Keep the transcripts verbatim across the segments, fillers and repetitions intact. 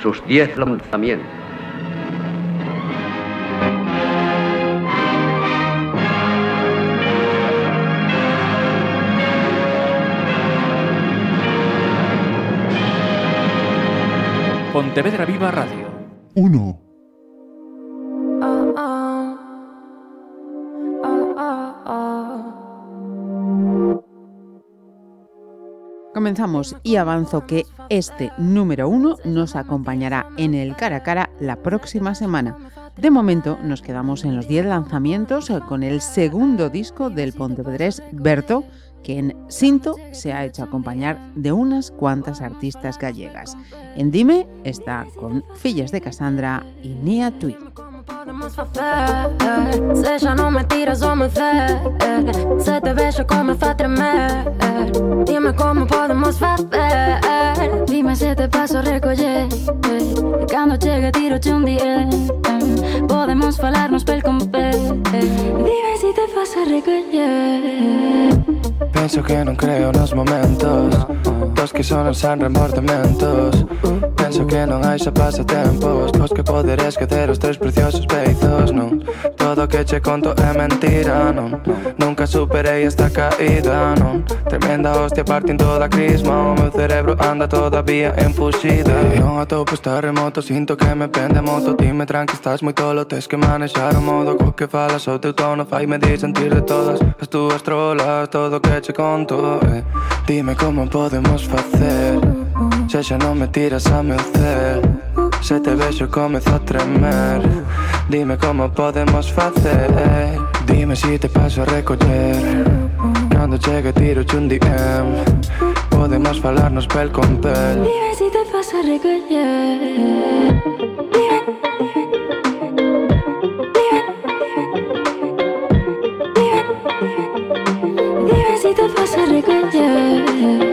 sus diez lanzamientos. Pontevedra Viva Radio. Uno. Comenzamos y avanzo que este número uno nos acompañará en el cara a cara la próxima semana. De momento nos quedamos en los diez lanzamientos con el segundo disco del pontevedrés Berto, que en Sinto se ha hecho acompañar de unas cuantas artistas gallegas. En Dime está con Fillas de Cassandra y Nia Tweed. Podemos fazer, se já não me tiras ou me ver, se te vejo começo a tremer, dime como podemos fazer, dime se te passo a recolher, cando chega tiro-te um dia, podemos falarnos pel com pé, dime se te passo a recolher. Penso que non creo nos momentos dos que só non san remordementos. Penso que non hai xa pasatempos cos que poder esquecer os tres preciosos beizos, non. Todo o que che conto é mentira, non. Nunca superei esta caída, non. Tremenda hostia partindo da crisma. O meu cerebro anda todavía en fuxida. Non atopo está remoto, sinto que me pende a moto. Dime tranqui, estás moi tolo, tes que manexar o modo co que falas. O teu tono faime disentir de todas as túas trolas. Todo o que che conto, eh. Dime como podemos facer, se xa non me tiras a meu cel, se te vexo comezo a tremer. Dime como podemos facer, dime si te paso a recoller, cando chegue tiro-te un D M, podemos falarnos pel con pel. Dime si te paso a recoller. Dime, dime si te paso a recoller.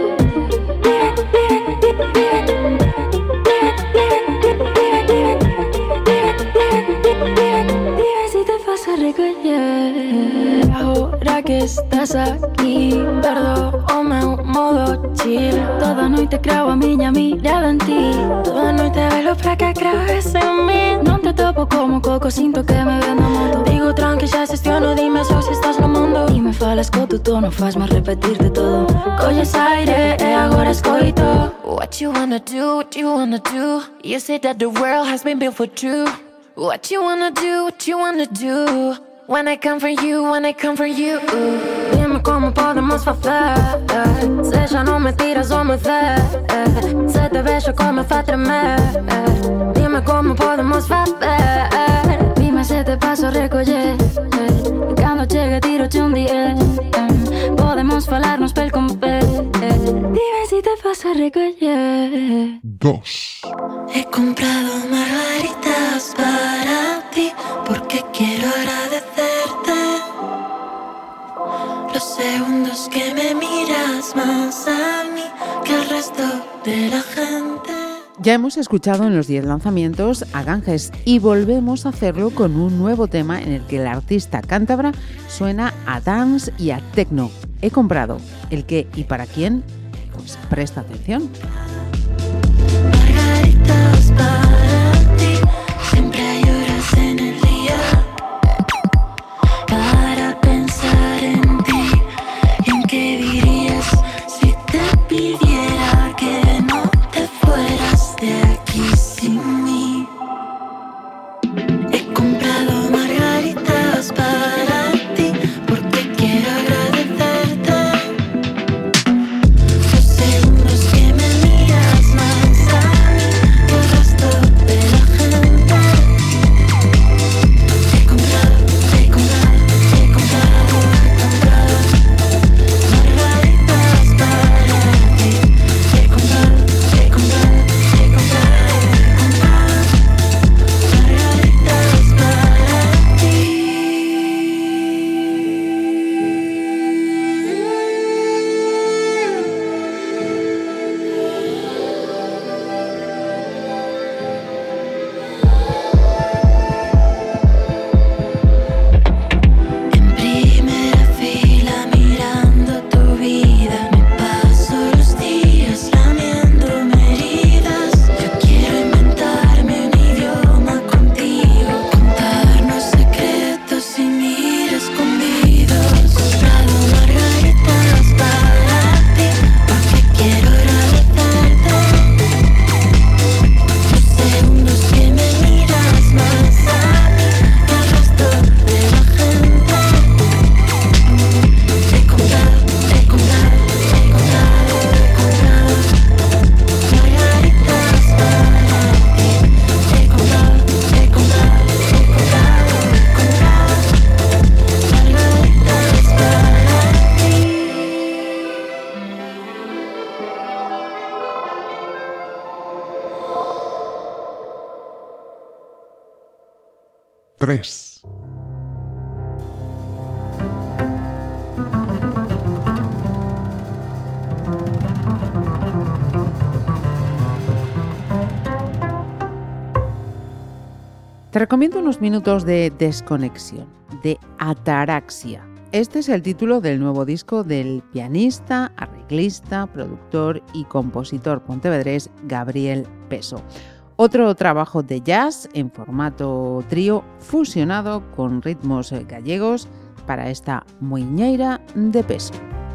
Ahora que estás aquí, perdo o meu modo chill. Toda noite creo a miña mirada en ti, toda noite velo para que crees en mí. Non te topo como coco, sinto que me vendo a moto. Digo tranqui, xa xestiono, dime só se estás no mundo. E me falas co tu tono, fasme repetirte todo. Colles aire e agora escoito. What you wanna do, what you wanna do? You say that the world has been built for two. What you wanna do, what you wanna do? When I come for you, when I come for you. Dime como podemos fazer, se já não me tiras ou me ver, se te vejo começo a tremer. Dime como podemos fazer, dime se te passo a recolher, cando chega tiro-te um dia, podemos falarnos pel com pel. Dime si te passo a recolher. Dos. He comprado margaritas para ti porque quiero agradecerte los segundos que me miras más a mí que al resto de la gente. Ya hemos escuchado en los diez lanzamientos a Ganges y volvemos a hacerlo con un nuevo tema en el que el artista cántabra suena a dance y a techno. He comprado el qué y para quién, pues presta atención. Margaritas para ti, siempre hay horas en el día para pensar en ti. ¿Y en qué dirías si te pidiera que no te fueras de aquí sin mí? He comprado margaritas para ti porque quiero agradecerte los segundos que me miras. tres. Te recomiendo unos minutos de desconexión, de ataraxia. Este es el título del nuevo disco del pianista, arreglista, productor y compositor pontevedrés Gabriel Peso. Otro trabajo de jazz en formato trío fusionado con ritmos gallegos para esta muiñeira de Peso.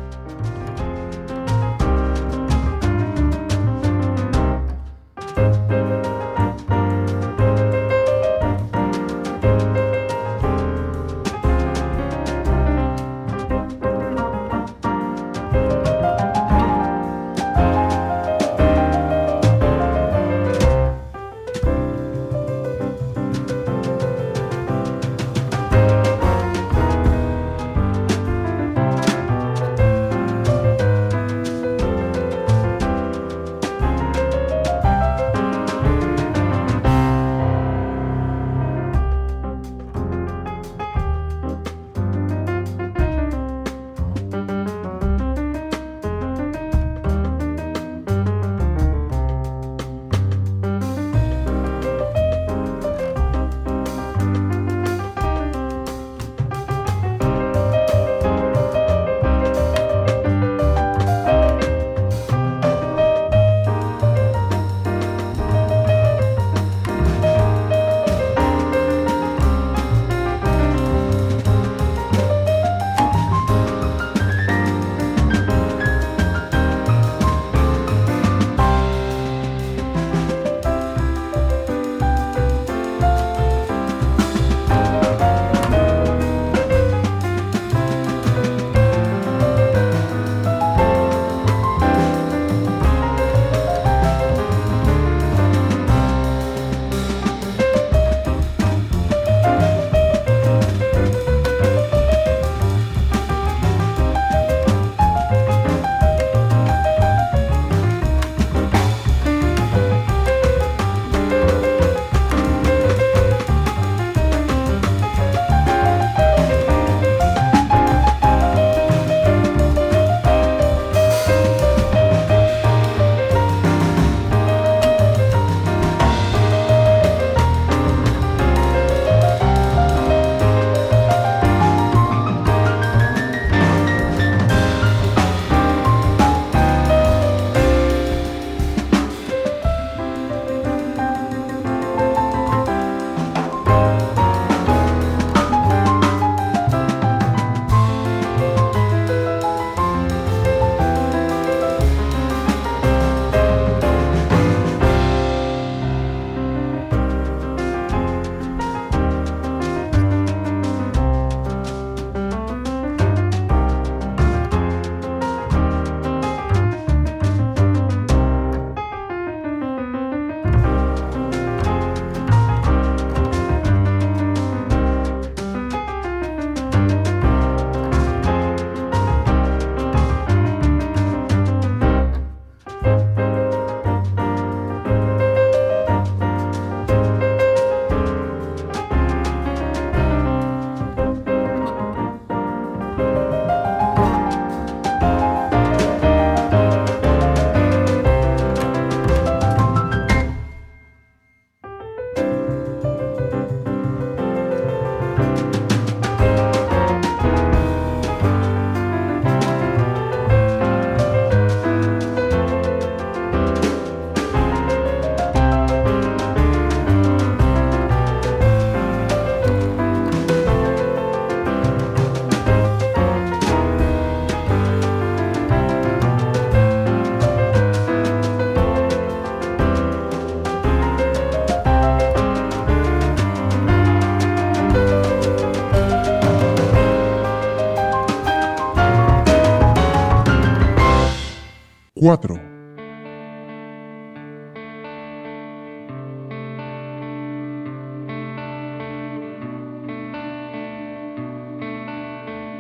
cuatro.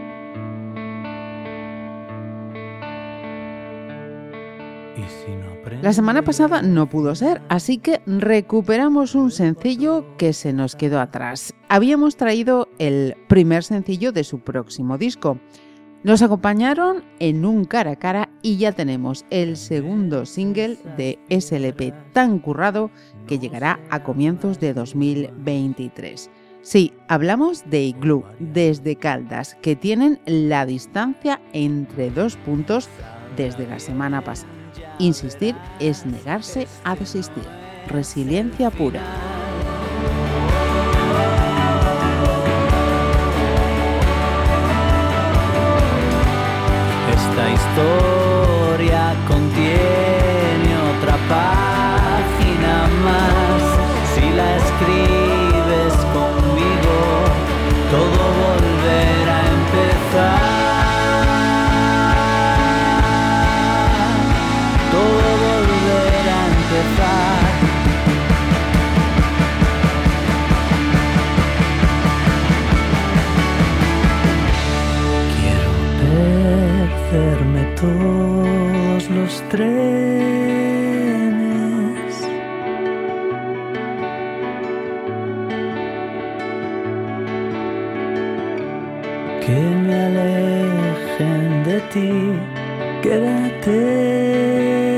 Y si no aprendo La semana pasada no pudo ser, así que recuperamos un sencillo que se nos quedó atrás. Habíamos traído el primer sencillo de su próximo disco. Nos acompañaron en un cara a cara y ya tenemos el segundo single de ese L P tan currado que llegará a comienzos de dos mil veintitrés. Sí, hablamos de Igloo, desde Caldas, que tienen la distancia entre dos puntos desde la semana pasada. Insistir es negarse a desistir. Resiliencia pura. Esta historia contiene otra página más. Si la escribes conmigo, todo volverá a empezar. Todo volverá a empezar. Perderme todos los trenes, que me alejen de ti. Quédate.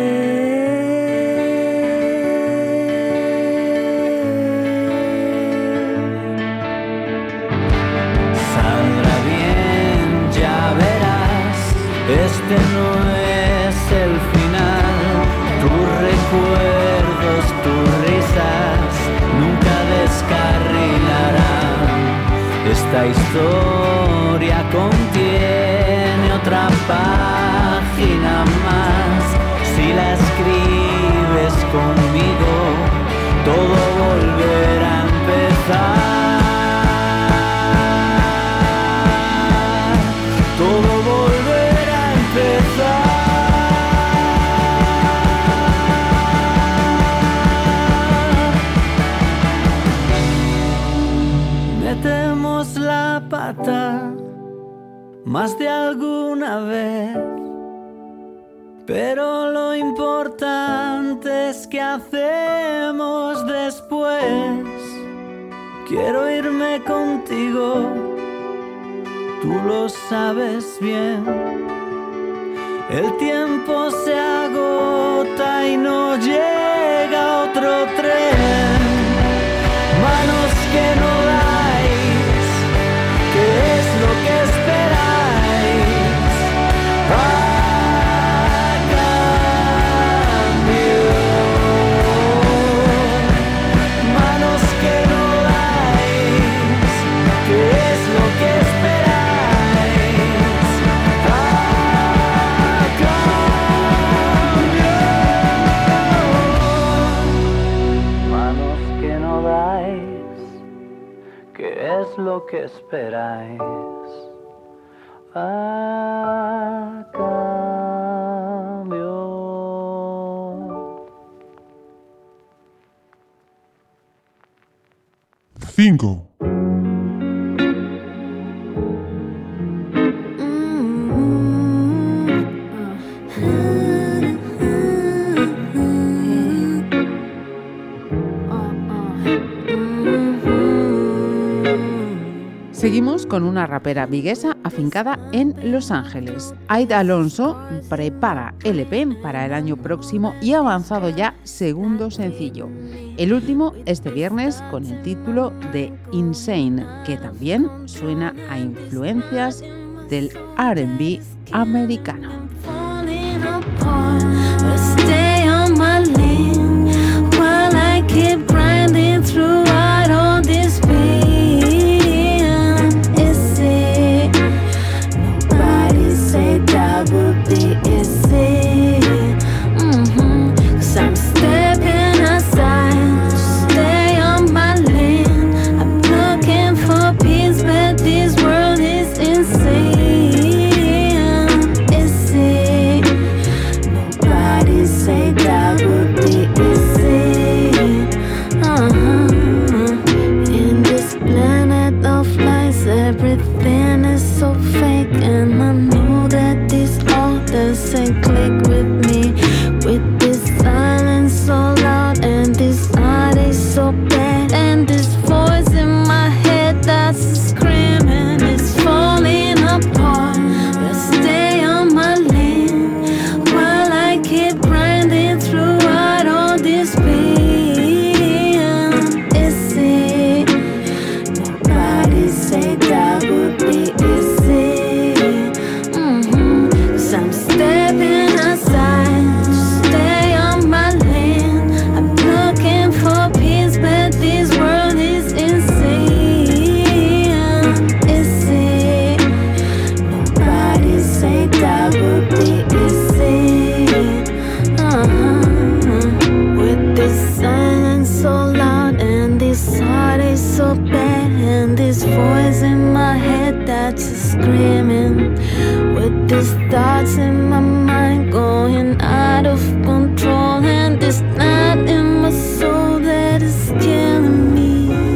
Este no es el final, tus recuerdos, tus risas nunca descarrilarán. Esta historia contiene otra página más. Si la escribes conmigo, todo volverá a empezar. Todo volverá a empezar. Metemos la pata más de alguna vez, pero lo importante es qué hacemos después. Quiero irme contigo, tú lo sabes bien. El tiempo se agota y no llega otro tren. Manos que no dais, ¿qué es lo que esperáis? A cambio. Manos que no dais, ¿qué es lo que esperáis? A cambio. Manos que no dais, ¿qué es lo que esperáis? A cambio. Cinco. Seguimos con una rapera viguesa afincada en Los Ángeles. Aida Alonso prepara L P para el año próximo y ha avanzado ya segundo sencillo. El último este viernes con el título de Insane, que también suena a influencias del R and B americano. This world is insane. Insane. to screaming with these thoughts in my mind going out of control, and this night in my soul that is killing me.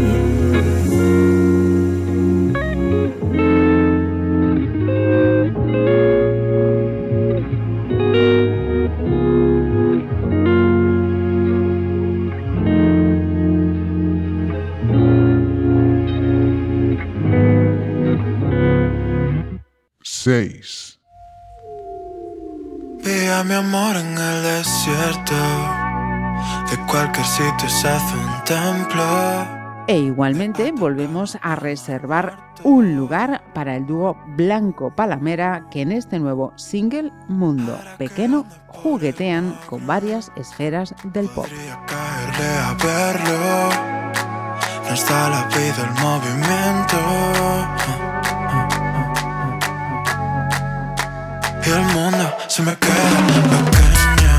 seis. Vi a mi amor en el desierto, de cualquier sitio se hace un templo. E igualmente volvemos a reservar un lugar para el dúo Blanco Palamera, que en este nuevo single Mundo Pequeño juguetean con varias esferas del pop. Caerle a verlo, no está la vida el movimiento, y el mundo se me queda pequeño.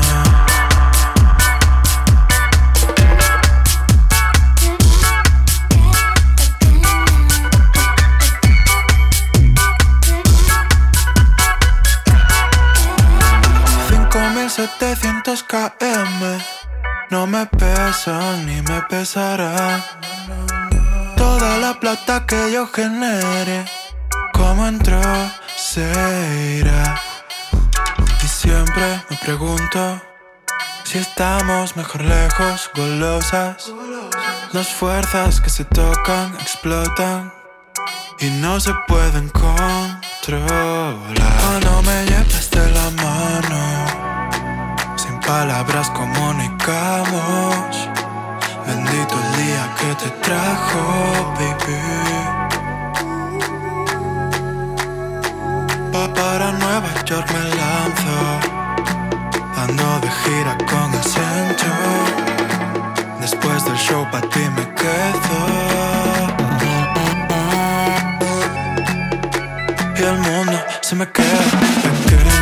cinco mil setecientos kilómetros no me pesan ni me pesarán. Toda la plata que yo genere, como entró, se irá. Y siempre me pregunto si estamos mejor lejos, golosas. Las fuerzas que se tocan explotan y no se pueden controlar. Cuando me llevas de la mano, sin palabras comunicamos. Bendito el día que te trajo, baby. Para Nueva York me lanzo, ando de gira con el centro. Después del show pa' ti me quedo, y el mundo se me queda pequeño.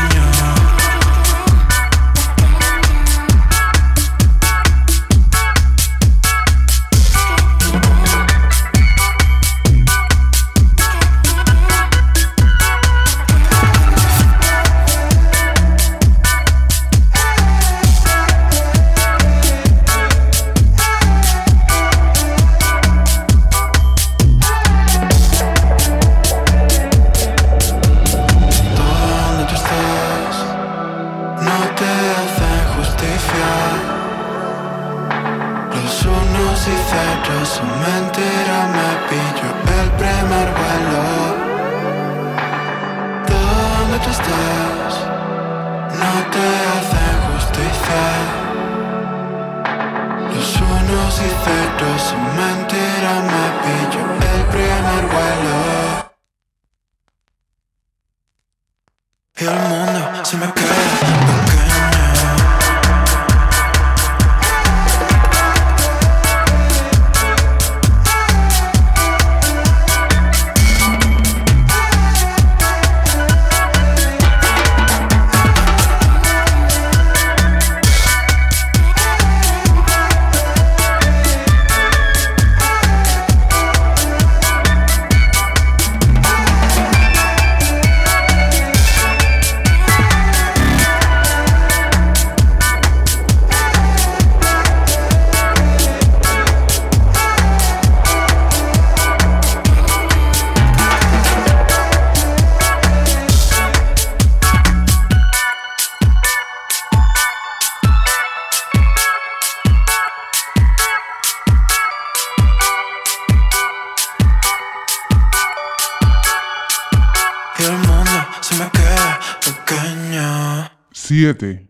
siete.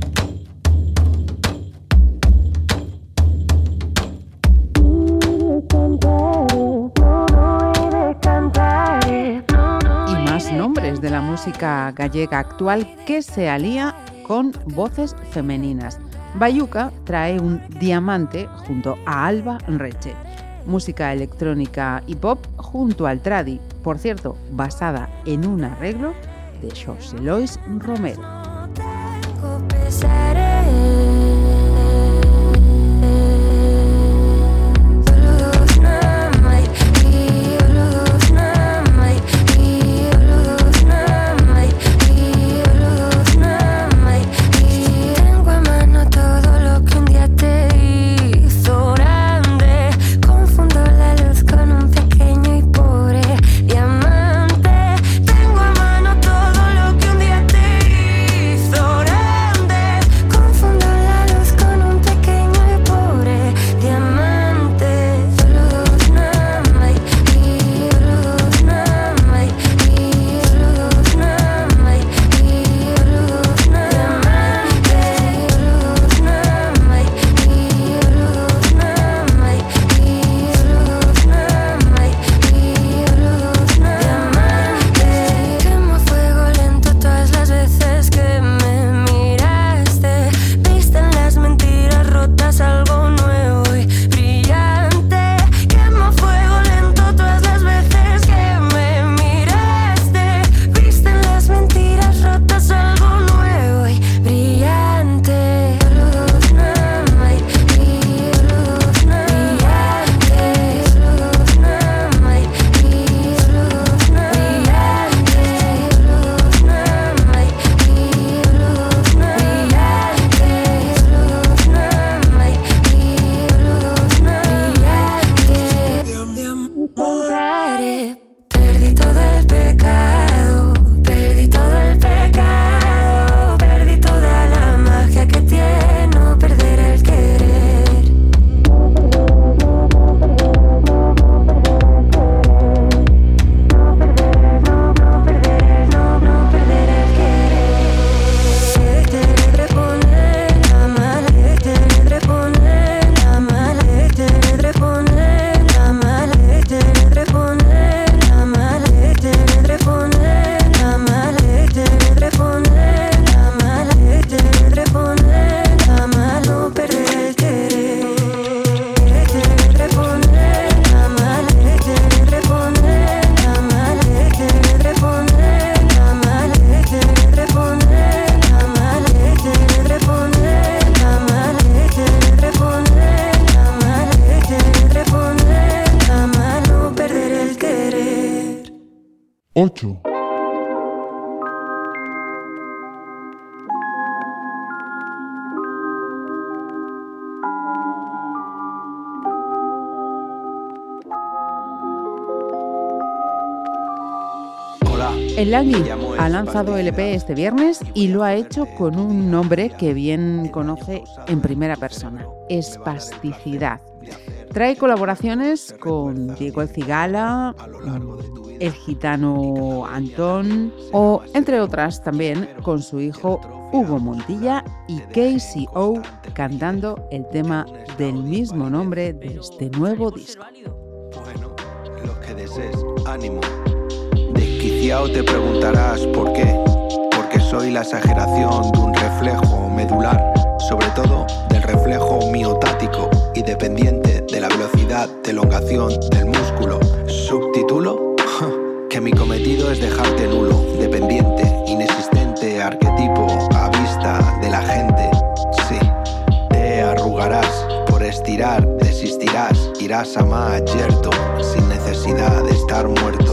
Y más nombres de la música gallega actual que se alía con voces femeninas. Bayuca trae un diamante junto a Alba Reche. Música electrónica y pop junto al tradi, por cierto, basada en un arreglo de José Luis Romero. Y ocho. El Langui ha lanzado L P este viernes y lo ha hecho con un nombre que bien conoce en primera persona: Espasticidad. Trae colaboraciones con Diego El Cigala, el gitano Antón o, entre otras, también con su hijo Hugo Montilla y K C O cantando el tema del mismo nombre de este nuevo disco. Bueno, lo que desees, ánimo. Desquiciado te preguntarás por qué. Porque soy la exageración de un reflejo medular, sobre todo del reflejo miotático y dependiente de la velocidad de elongación del músculo. Subtítulo: que mi cometido es dejarte nulo, dependiente, inexistente, arquetipo a vista de la gente. Sí, te arrugarás por estirar, desistirás, irás a más yerto, sin necesidad de estar muerto.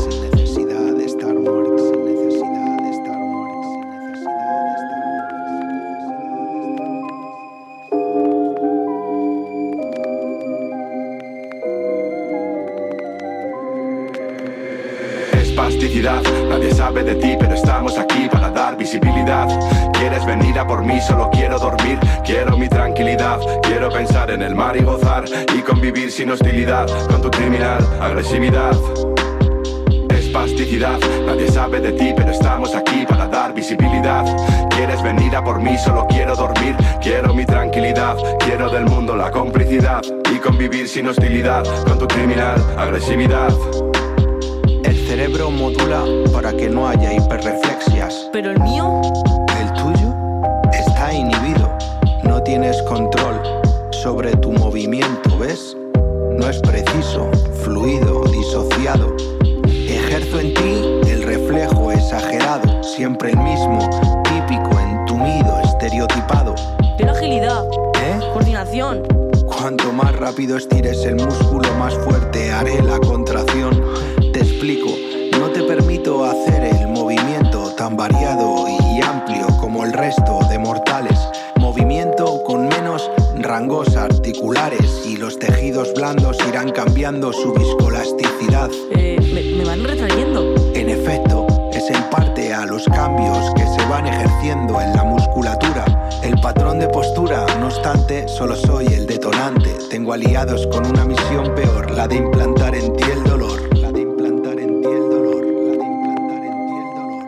Espasticidad, nadie sabe de ti, pero estamos aquí para dar visibilidad. Quieres venir a por mí, solo quiero dormir, quiero mi tranquilidad. Quiero pensar en el mar y gozar y convivir sin hostilidad con tu criminal agresividad. Espasticidad, nadie sabe de ti, pero estamos aquí para dar visibilidad. Quieres venir a por mí, solo quiero dormir, quiero mi tranquilidad. Quiero del mundo la complicidad y convivir sin hostilidad con tu criminal agresividad. El cerebro modula para que no haya hiperreflexias. ¿Pero el mío? El tuyo está inhibido. No tienes control sobre tu movimiento, ¿ves? No es preciso, fluido, disociado. Ejerzo en ti el reflejo exagerado, siempre el mismo, típico, entumido, estereotipado. Pero agilidad, ¿eh? Coordinación. Cuanto más rápido estires el músculo, más fuerte haré la contracción. Te explico, no te permito hacer el movimiento tan variado y amplio como el resto de mortales. Movimiento con menos rangos articulares y los tejidos blandos irán cambiando su viscoelasticidad. Eh, me, me van retrayendo. En efecto, es en parte a los cambios que se van ejerciendo en la musculatura. El patrón de postura, no obstante, solo soy el detonante. Tengo aliados con una misión peor, la de implantar en ti el dolor. La de implantar en ti el dolor. La de implantar en ti el dolor.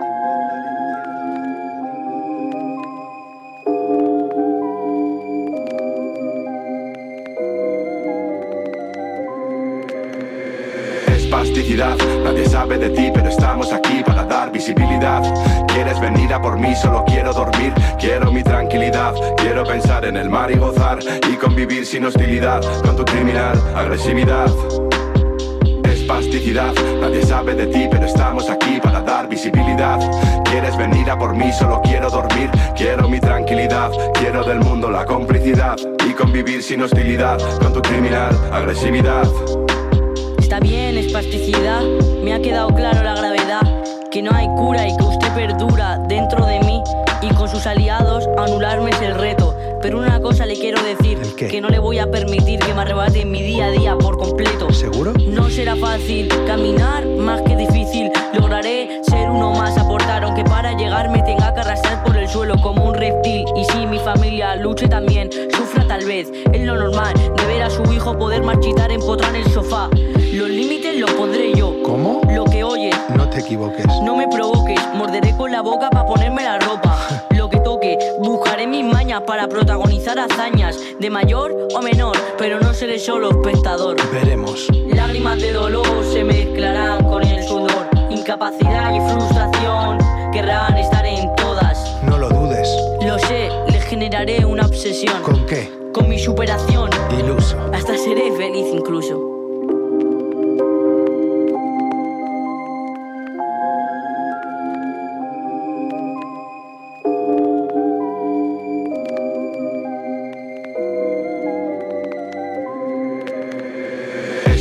Espasticidad, nadie sabe de ti, pero estamos aquí para dar visibilidad. Quieres venir a por mí, solo quiero dormir, quiero mi tranquilidad. Quiero pensar en el mar y gozar y convivir sin hostilidad con tu criminal agresividad. Espasticidad, nadie sabe de ti, pero estamos aquí para dar visibilidad. Quieres venir a por mí, solo quiero dormir, quiero mi tranquilidad. Quiero del mundo la complicidad y convivir sin hostilidad con tu criminal agresividad. Está bien, espasticidad, me ha quedado claro la gravedad, que no hay cura y que usted perdura dentro de mí y con sus aliados anularme es el reto. Pero una cosa le quiero decir, que no le voy a permitir que me arrebate mi día a día por completo. ¿Seguro? No será fácil caminar, más que difícil. Lograré ser uno más, aportar, aunque para llegar me tenga que arrastrar por el suelo como un reptil. Y si mi familia luche también, sufra tal vez, es lo normal de ver a su hijo poder marchitar empotrar en el sofá. Los límites los pondré yo. ¿Cómo? Lo que oyes. No te equivoques. No me provoques, morderé con la boca para ponerme la ropa. Lo que toque, buscaré mis mañas para protagonizar hazañas, de mayor o menor, pero no seré solo espectador. Veremos. Lágrimas de dolor se mezclarán con el sudor. Incapacidad y frustración querrán estar en todas. No lo dudes. Lo sé, le generaré una obsesión. ¿Con qué? Con mi superación. Iluso. Hasta seré feliz incluso.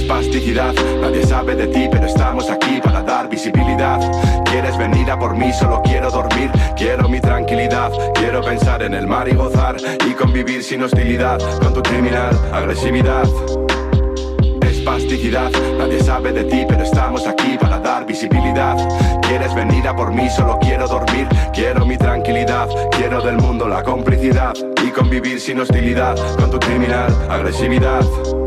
Espasticidad, nadie sabe de ti, pero estamos aquí para dar visibilidad. Quieres venir a por mí, solo quiero dormir, quiero mi tranquilidad. Quiero pensar en el mar y gozar y convivir sin hostilidad con tu criminal agresividad. Espasticidad, nadie sabe de ti, pero estamos aquí para dar visibilidad. Quieres venir a por mí, solo quiero dormir, quiero mi tranquilidad. Quiero del mundo la complicidad y convivir sin hostilidad con tu criminal agresividad.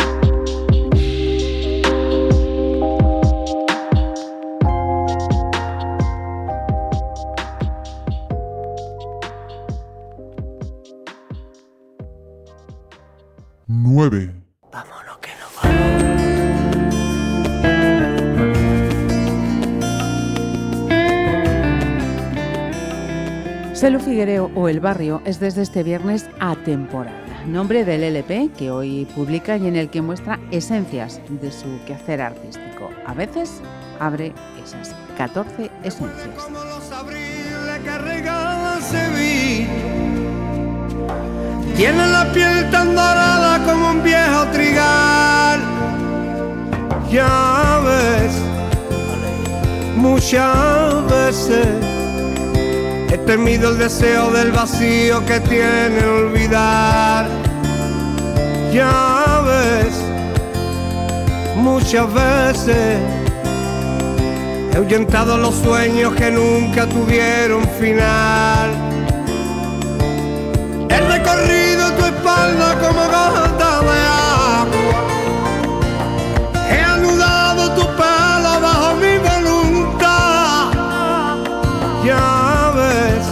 nueve. Vámonos que nos vamos. Selu Figuereo o El Barrio es desde este viernes atemporal, nombre del L P que hoy publica y en el que muestra esencias de su quehacer artístico. A veces abre esas catorce esencias. Como los abriles que regala Sevilla, tiene la piel tan dorada como un viejo trigal. Ya ves, muchas veces he temido el deseo del vacío que tiene olvidar. Ya ves, muchas veces he ahuyentado los sueños que nunca tuvieron final. He recorrido tu espalda como gota de agua, he anudado tu pelo bajo mi voluntad. Ya ves,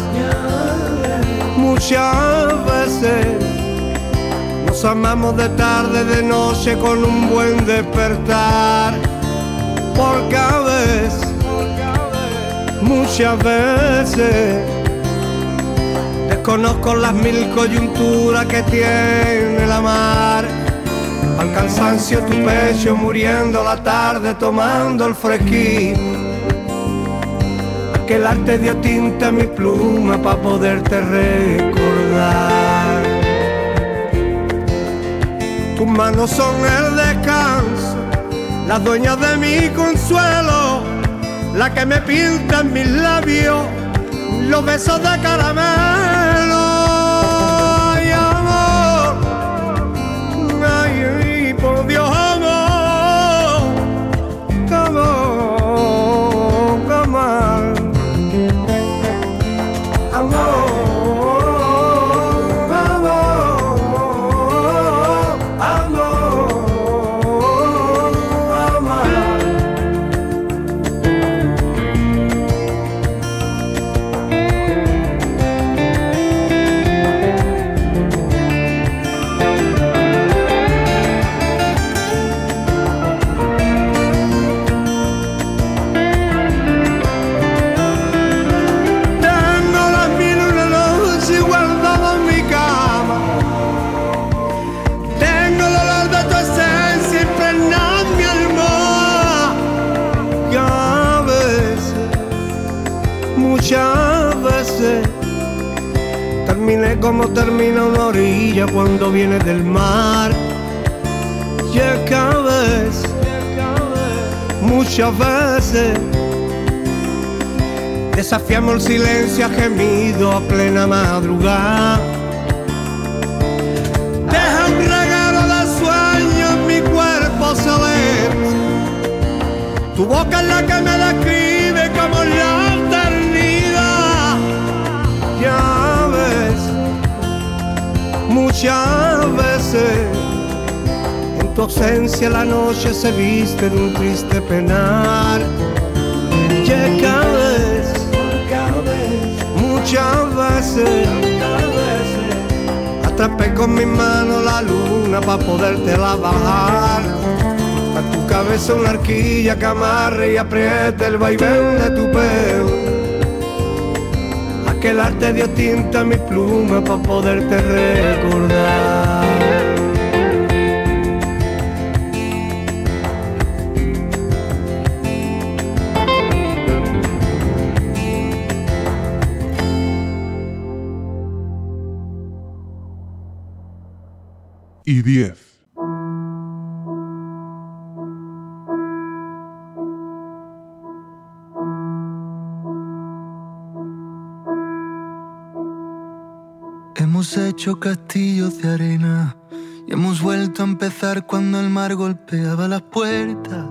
muchas veces nos amamos de tarde, de noche con un buen despertar. Porque a veces, muchas veces desconozco las mil coyunturas que tiene la mar. Al cansancio tu pecho muriendo la tarde tomando el fresquito. Aquel arte dio tinta a mi pluma pa' poderte recordar. Tus manos son el descanso, las dueñas de mi consuelo, la que me pintan mis labios los besos de caramelo. Ay, amor, ay, ay, por Dios, amor, amor, amor, amor. Muchas veces terminé como termina una orilla cuando viene del mar. Y es que a veces, muchas veces desafiamos el silencio a gemido a plena madrugada. Deja un regalo de sueño en mi cuerpo celeste, tu boca es la que me describe como la eternidad. Ya ves, muchas veces en tu ausencia la noche se viste de un triste penar. Ya cada vez, muchas veces atrapé con mis manos la luna pa' podértela bajar. A tu cabeza una arquilla que amarre y apriete el vaivén de tu pelo. Aquel arte dio tinta a mi pluma pa' poderte recordar. Y diez. Hemos hecho castillos de arena y hemos vuelto a empezar cuando el mar golpeaba las puertas.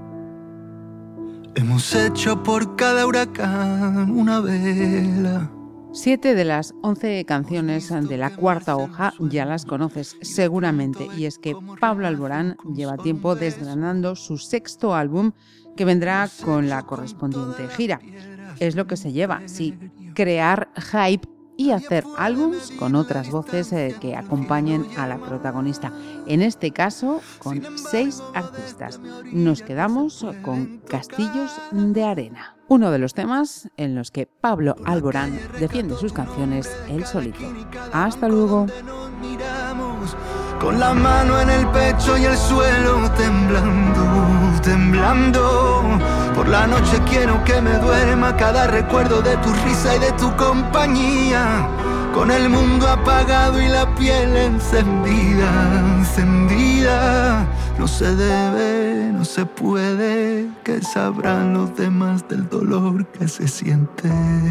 Hemos hecho por cada huracán una vela. Siete de las once canciones de la cuarta hoja ya las conoces seguramente, y es que Pablo Alborán lleva tiempo desgranando su sexto álbum que vendrá con la correspondiente gira. Es lo que se lleva, sí, crear hype y hacer álbums con otras voces eh, que acompañen a la protagonista. En este caso, con seis artistas. Nos quedamos con Castillos de Arena, uno de los temas en los que Pablo Alborán defiende sus canciones él solito. Hasta luego. Con la mano en el pecho y el suelo temblando, temblando. Por la noche quiero que me duerma cada recuerdo de tu risa y de tu compañía. Con el mundo apagado y la piel encendida, encendida. No se debe, no se puede, que sabrán los demás del dolor que se siente.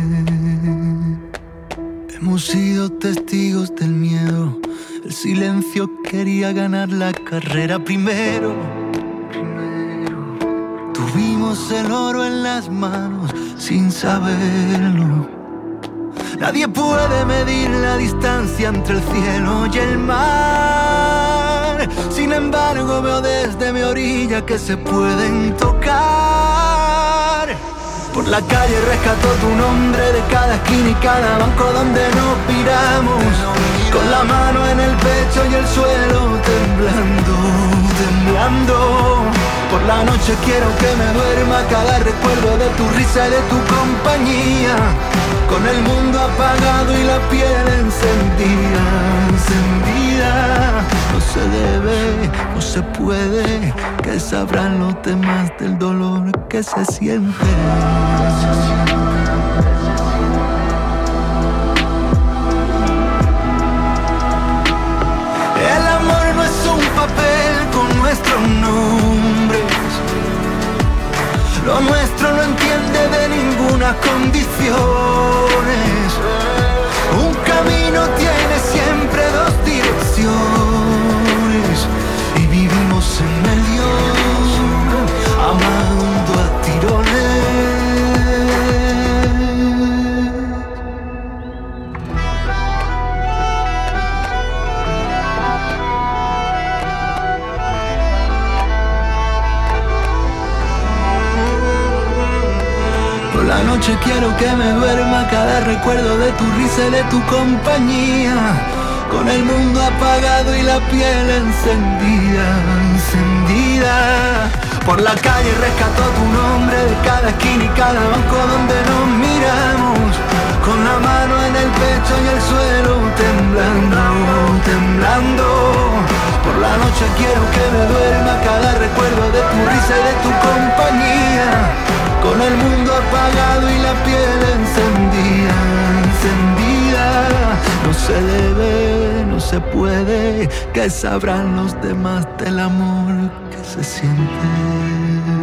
Hemos sido testigos del miedo. El silencio quería ganar la carrera primero. Primero. Tuvimos el oro en las manos sin saberlo. Nadie puede medir la distancia entre el cielo y el mar. Sin embargo, veo desde mi orilla que se pueden tocar. Por la calle rescató tu nombre de cada esquina y cada banco donde nos piramos. Con la mano en el pecho y el suelo temblando, temblando. Por la noche quiero que me duerma cada recuerdo de tu risa y de tu compañía. Con el mundo apagado y la piel encendida, encendida. No se debe, no se puede, que sabrán los demás del dolor que se siente. El amor no es un papel con nuestros nombres. Lo nuestro no entiende de ninguna condiciones. Un camino tiene siempre dos direcciones y vivimos en medio, amando a tirones. Por la noche quiero que me duerma cada recuerdo de tu risa y de tu compañía. Con el mundo apagado y la piel encendida, encendida. Por la calle rescató tu nombre de cada esquina y cada banco donde nos miramos. Con la mano en el pecho y el suelo temblando, temblando. Por la noche quiero que me duerma cada recuerdo de tu risa y de tu compañía. Con el mundo apagado y la piel encendida, encendida. No se debe, no se puede, que sabrán los demás del amor que se siente.